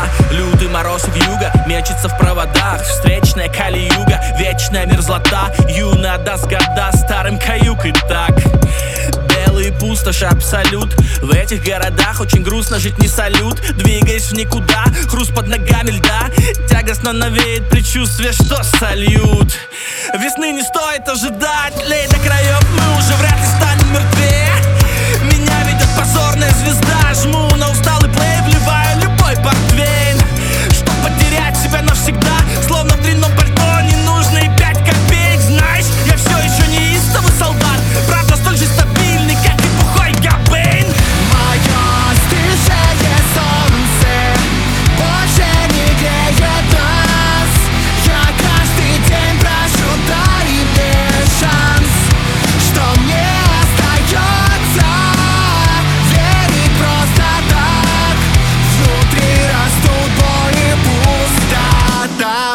Лютый мороз вьюга мечется в проводах. Встречная калиюга, вечная мерзлота. Юная отдаст года старым каюк и так. Белые пустоши, абсолют. В этих городах очень грустно жить, не салют. Двигаясь в никуда, хруст под ногами льда. Тягостно навеет предчувствие, что сольют. Весны не стоит ожидать, лей до краев, мы уже вряд ли станем мертвее. Меня ведет позорная звезда. Жму на усталый плей, вливаю любой портвейн, чтоб потерять себя навсегда. Словно в длинном пальто не нужно и 5 копеек. Знаешь, я все еще неистовый солдат, правда столь же стабильный, как и бухой Габейн. Мое стыжее солнце больше не греет нас. Я каждый день прошу, дай мне шанс. Что мне остается? Верить просто так. Внутри растут боль и пустота.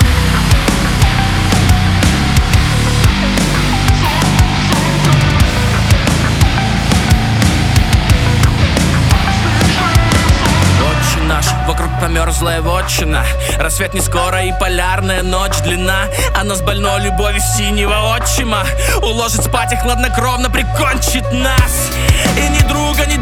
Отче наш, вокруг померзлая вотчина. Рассвет не скоро и полярная ночь длина. Она с больной любовью синего отчима уложит спать и хладнокровно прикончит нас. И ни друга, ни